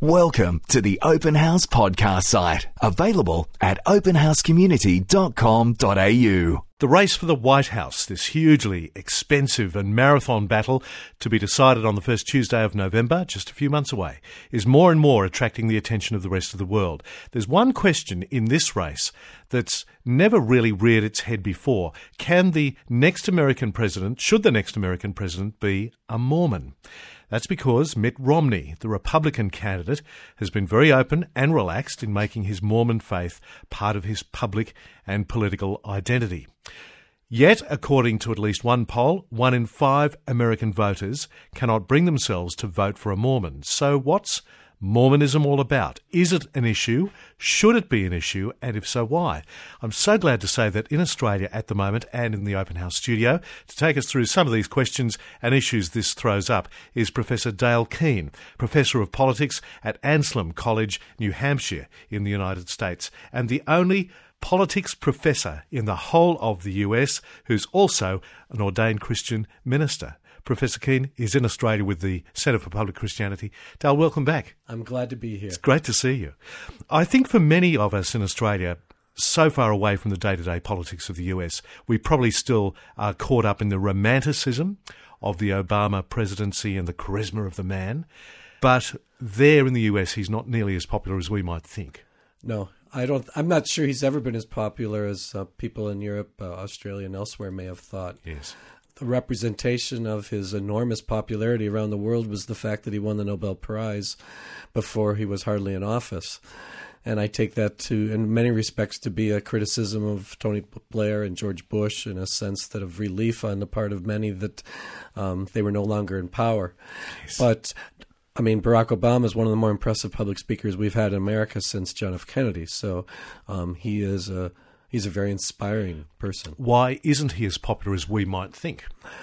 Welcome to the Open House podcast site, available at openhousecommunity.com.au. The race for the White House, this hugely expensive and marathon battle to be decided on the first Tuesday of November, just a few months away, is more and more attracting the attention of the rest of the world. There's one question in this race that's never really reared its head before. Can the next American president, should the next American president be a Mormon? That's because Mitt Romney, the Republican candidate, has been very open and relaxed in making his Mormon faith part of his public and political identity. Yet, according to at least one poll, 1 in 5 American voters cannot bring themselves to vote for a Mormon. So what's Mormonism all about? Is it an issue? Should it be an issue? And if so, why? I'm so glad to say that in Australia at the moment and in the Open House studio, to take us through some of these questions and issues this throws up, is Professor Dale Keane, Professor of Politics at Anselm College, New Hampshire in the United States, and the only politics professor in the whole of the US who's also an ordained Christian minister. Professor Keane is in Australia with the Centre for Public Christianity. Dale, welcome back. I'm glad to be here. It's great to see you. I think for many of us in Australia, so far away from the day-to-day politics of the US, we probably still are caught up in the romanticism of the Obama presidency and the charisma of the man. But there in the US, he's not nearly as popular as we might think. No, I'm not sure he's ever been as popular as people in Europe, Australia, and elsewhere may have thought. Yes. The representation of his enormous popularity around the world was the fact that he won the Nobel Prize before he was hardly in office. And I take that to, in many respects, to be a criticism of Tony Blair and George Bush, in a sense that of relief on the part of many that they were no longer in power. Yes. But I mean, Barack Obama is one of the more impressive public speakers we've had in America since John F. Kennedy. So he's a very inspiring person. Why isn't he as popular as we might think?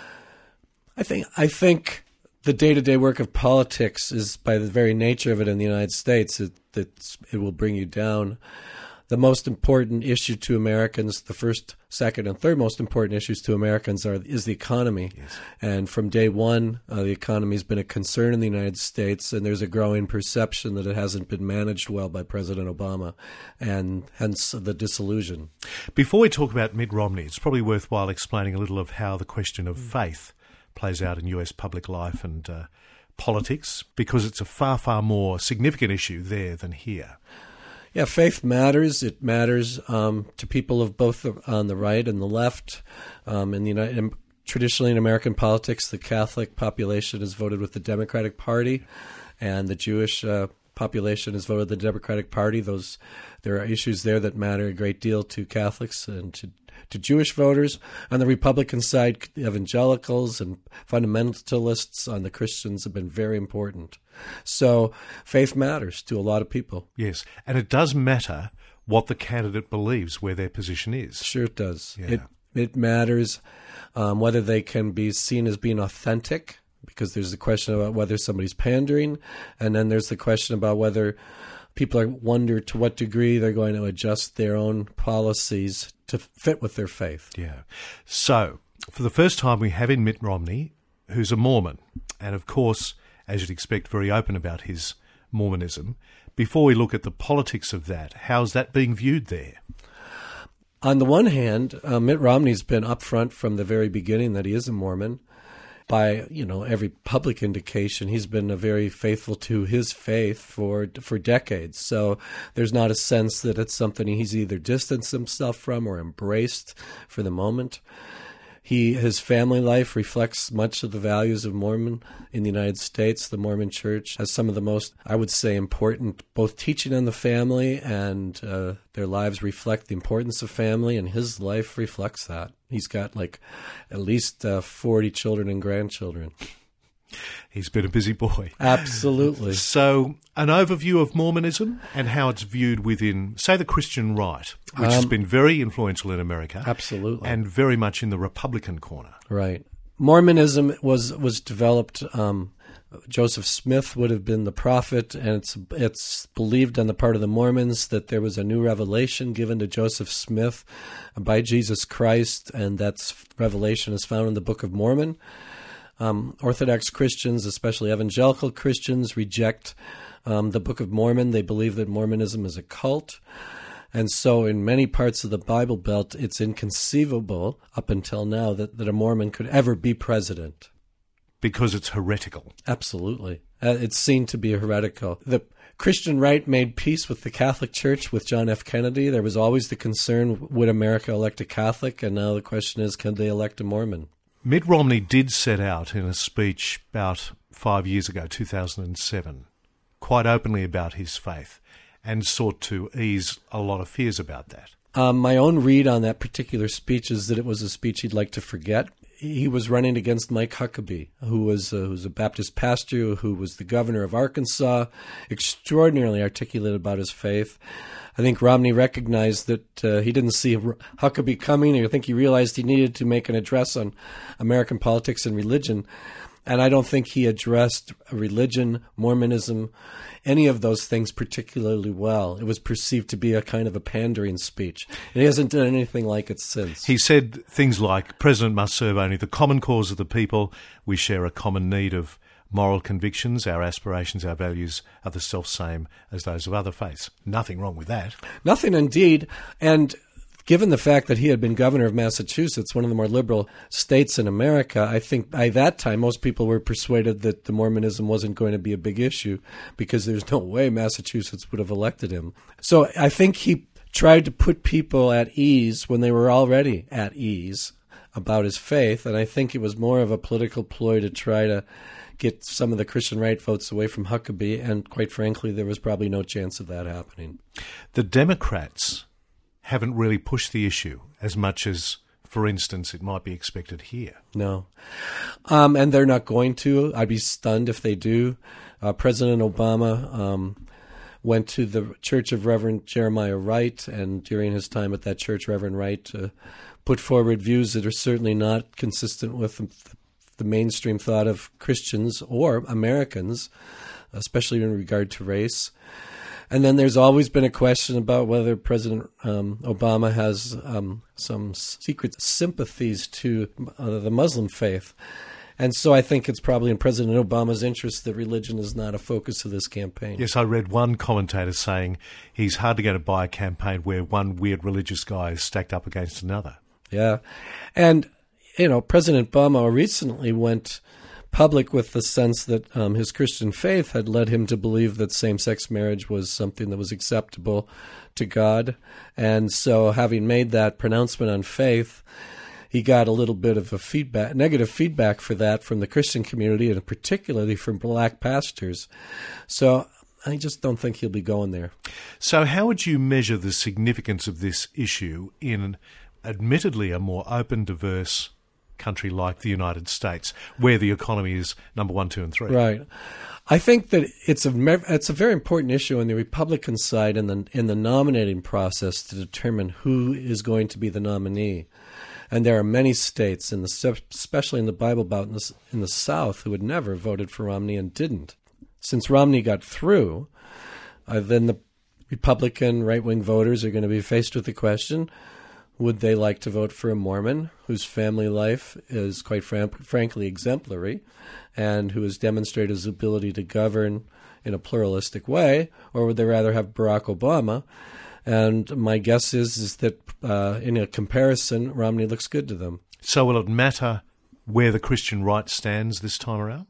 I think the day-to-day work of politics is, by the very nature of it in the United States, it will bring you down. The most important issue to Americans, the first, second, and third most important issues to Americans is the economy. Yes. And from day one, the economy has been a concern in the United States, and there's a growing perception that it hasn't been managed well by President Obama, and hence the disillusion. Before we talk about Mitt Romney, it's probably worthwhile explaining a little of how the question of faith plays out in US public life and politics, because it's a far, far more significant issue there than here. Yeah, faith matters. It matters to people of both on the right and the left. Traditionally in American politics, the Catholic population has voted with the Democratic Party, and the Jewish population has voted the Democratic Party. There are issues there that matter a great deal to Catholics and to Jewish voters. On the Republican side, evangelicals and fundamentalists on the Christians have been very important. So faith matters to a lot of people. Yes, and it does matter what the candidate believes, where their position is. Sure it does. Yeah. It matters whether they can be seen as being authentic, because there's the question about whether somebody's pandering, and then there's the question about whether people wonder to what degree they're going to adjust their own policies to fit with their faith. Yeah. So, for the first time, we have in Mitt Romney, who's a Mormon, and of course, as you'd expect, very open about his Mormonism. Before we look at the politics of that, how's that being viewed there? On the one hand, Mitt Romney's been upfront from the very beginning that he is a Mormon. By every public indication, he's been very faithful to his faith for decades. So there's not a sense that it's something he's either distanced himself from or embraced for the moment. His family life reflects much of the values of Mormon in the United States. The Mormon Church has some of the most, I would say, important both teaching on the family, and their lives reflect the importance of family, and his life reflects that. He's got at least 40 children and grandchildren. He's been a busy boy. Absolutely. So, an overview of Mormonism and how it's viewed within, say, the Christian right, which has been very influential in America. Absolutely. And very much in the Republican corner. Right. Mormonism was developed, Joseph Smith would have been the prophet, and it's believed on the part of the Mormons that there was a new revelation given to Joseph Smith by Jesus Christ, and that revelation is found in the Book of Mormon. Orthodox Christians, especially evangelical Christians, reject the Book of Mormon. They believe that Mormonism is a cult. And so in many parts of the Bible Belt, it's inconceivable up until now that a Mormon could ever be president. Because it's heretical. Absolutely. It's seen to be heretical. The Christian right made peace with the Catholic Church with John F. Kennedy. There was always the concern, would America elect a Catholic? And now the question is, can they elect a Mormon? Mitt Romney did set out in a speech about 5 years ago, 2007, quite openly about his faith and sought to ease a lot of fears about that. My own read on that particular speech is that it was a speech he'd like to forget. He was running against Mike Huckabee, who was a Baptist pastor, who was the governor of Arkansas, extraordinarily articulate about his faith. I think Romney recognized that he didn't see Huckabee coming. I think he realized he needed to make an address on American politics and religion. And I don't think he addressed religion, Mormonism, any of those things particularly well. It was perceived to be a kind of a pandering speech. And he hasn't done anything like it since. He said things like, President must serve only the common cause of the people. We share a common need of moral convictions. Our aspirations, our values are the self-same as those of other faiths. Nothing wrong with that. Nothing indeed. And given the fact that he had been governor of Massachusetts, one of the more liberal states in America, I think by that time most people were persuaded that the Mormonism wasn't going to be a big issue because there's no way Massachusetts would have elected him. So I think he tried to put people at ease when they were already at ease about his faith, and I think it was more of a political ploy to try to get some of the Christian right votes away from Huckabee, and quite frankly, there was probably no chance of that happening. The Democrats haven't really pushed the issue as much as, for instance, it might be expected here. No. And they're not going to. I'd be stunned if they do. President Obama went to the Church of Reverend Jeremiah Wright, and during his time at that church, Reverend Wright put forward views that are certainly not consistent with the mainstream thought of Christians or Americans, especially in regard to race. And then there's always been a question about whether President Obama has some secret sympathies to the Muslim faith. And so I think it's probably in President Obama's interest that religion is not a focus of this campaign. Yes, I read one commentator saying he's hardly going to buy a campaign where one weird religious guy is stacked up against another. Yeah. And, President Obama recently went public with the sense that his Christian faith had led him to believe that same-sex marriage was something that was acceptable to God. And so having made that pronouncement on faith, he got a little bit of negative feedback for that from the Christian community, and particularly from black pastors. So I just don't think he'll be going there. So how would you measure the significance of this issue in admittedly a more open, diverse country like the United States, where the economy is number 1, 2, and 3? Right. I think that it's a very important issue on the Republican side in the nominating process to determine who is going to be the nominee. And there are many states, especially in the Bible Belt in the South, who had never voted for Romney and didn't. Since Romney got through, then the Republican right-wing voters are going to be faced with the question, would they like to vote for a Mormon whose family life is quite frankly exemplary and who has demonstrated his ability to govern in a pluralistic way, or would they rather have Barack Obama? And my guess is that in a comparison, Romney looks good to them. So will it matter where the Christian right stands this time around?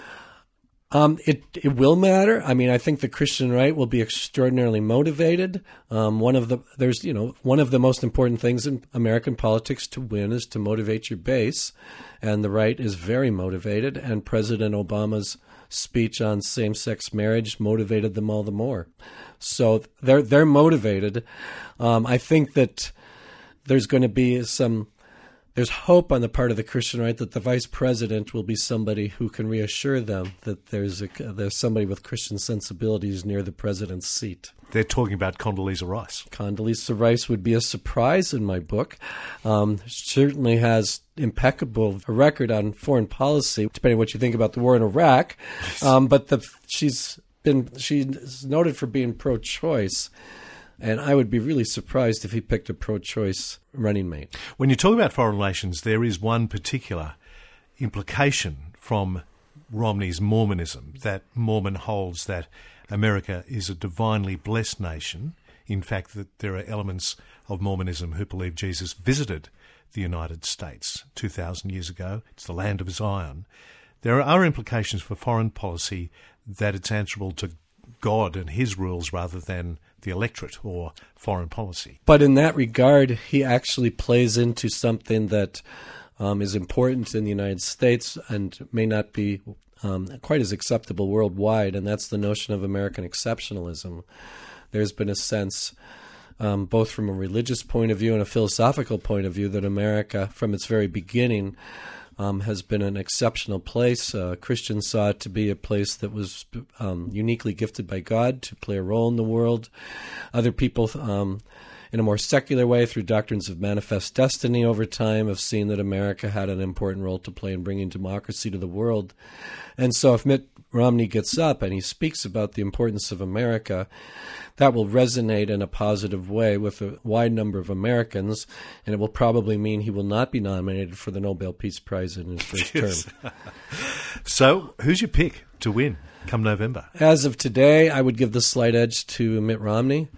It will matter. I mean, I think the Christian right will be extraordinarily motivated. One of the most important things in American politics to win is to motivate your base, and the right is very motivated. And President Obama's speech on same-sex marriage motivated them all the more. So they're motivated. I think that there's going to be there's hope on the part of the Christian right that the vice president will be somebody who can reassure them that there's somebody with Christian sensibilities near the president's seat. They're talking about Condoleezza Rice. Condoleezza Rice would be a surprise in my book. Certainly has impeccable record on foreign policy, depending on what you think about the war in Iraq. But she's noted for being pro-choice. And I would be really surprised if he picked a pro-choice running mate. When you talk about foreign relations, there is one particular implication from Romney's Mormonism, that Mormon holds that America is a divinely blessed nation. In fact, that there are elements of Mormonism who believe Jesus visited the United States 2,000 years ago. It's the land of Zion. There are implications for foreign policy that it's answerable to God and his rules rather than the electorate or foreign policy. But in that regard, he actually plays into something that is important in the United States and may not be quite as acceptable worldwide, and that's the notion of American exceptionalism. There's been a sense, both from a religious point of view and a philosophical point of view, that America, from its very beginning, has been an exceptional place. Christians saw it to be a place that was uniquely gifted by God to play a role in the world. Other people, in a more secular way, through doctrines of manifest destiny over time, have seen that America had an important role to play in bringing democracy to the world. And so if Mitt Romney gets up and he speaks about the importance of America, that will resonate in a positive way with a wide number of Americans, and it will probably mean he will not be nominated for the Nobel Peace Prize in his first term. So, who's your pick to win come November? As of today, I would give the slight edge to Mitt Romney.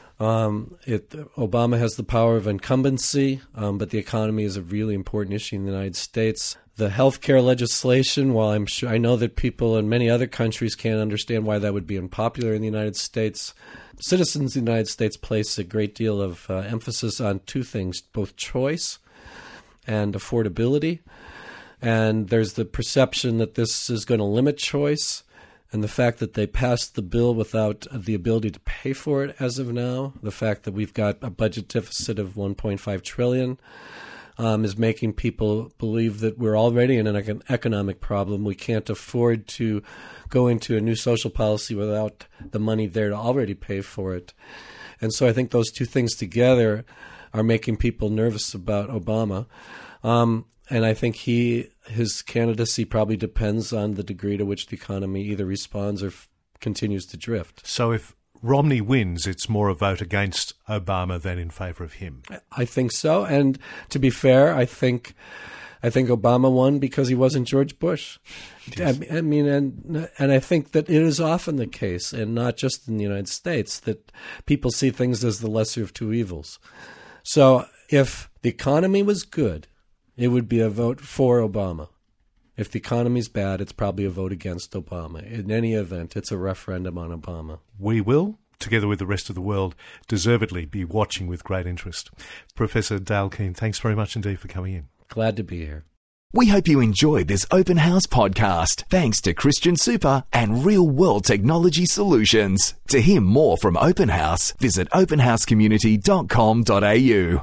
Obama has the power of incumbency, but the economy is a really important issue in the United States. The health care legislation, while I know that people in many other countries can't understand why that would be unpopular in the United States, citizens in the United States place a great deal of emphasis on two things, both choice and affordability. And there's the perception that this is going to limit choice, and the fact that they passed the bill without the ability to pay for it as of now, the fact that we've got a budget deficit of $1.5 trillion, is making people believe that we're already in an economic problem. We can't afford to go into a new social policy without the money there to already pay for it. And so I think those two things together are making people nervous about Obama. And I think his candidacy probably depends on the degree to which the economy either responds or continues to drift. So if Romney wins, it's more a vote against Obama than in favour of him. I think so. And to be fair, I think Obama won because he wasn't George Bush. Yes. I mean, and I think that it is often the case, and not just in the United States, that people see things as the lesser of two evils. So if the economy was good, it would be a vote for Obama. If the economy's bad, it's probably a vote against Obama. In any event, it's a referendum on Obama. We will, together with the rest of the world, deservedly be watching with great interest. Professor Dale Keane, thanks very much indeed for coming in. Glad to be here. We hope you enjoyed this Open House podcast, thanks to Christian Super and Real World Technology Solutions. To hear more from Open House, visit openhousecommunity.com.au.